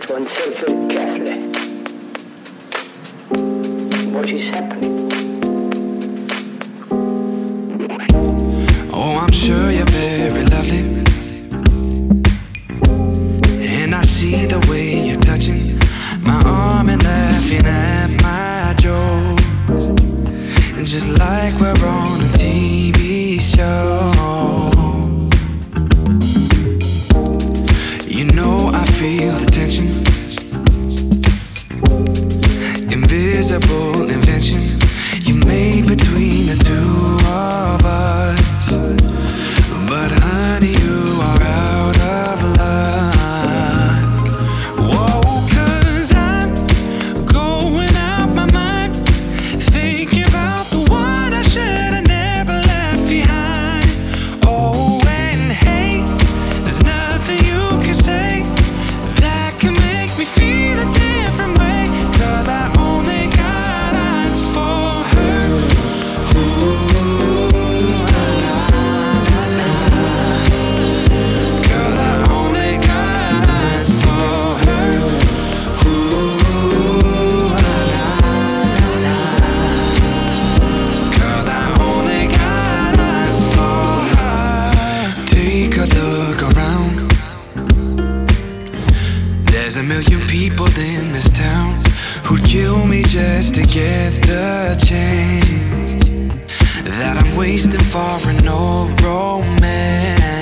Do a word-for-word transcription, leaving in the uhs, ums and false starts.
oneself very carefully. What is happening? Oh, I'm sure you're very lovely, and I see the way you're touching my arm and laughing at my jokes, and just like we're on a T V show. You know I feel the tension, invisible invention you made between the two of us. But honey, you are out of luck. Whoa, 'cause I'm going out my mind, thinking about the one I should have never left behind. Oh, and hey, there's nothing you can say that can make me feel a different way, 'cause I only got eyes for her. Ooh, la, la, la, la. 'Cause I only got eyes for her. Ooh, la, la, la, la. 'Cause I only got eyes for her. Take a look around. There's a million people in this town who'd kill me just to get the chance that I'm wasting for an old romance.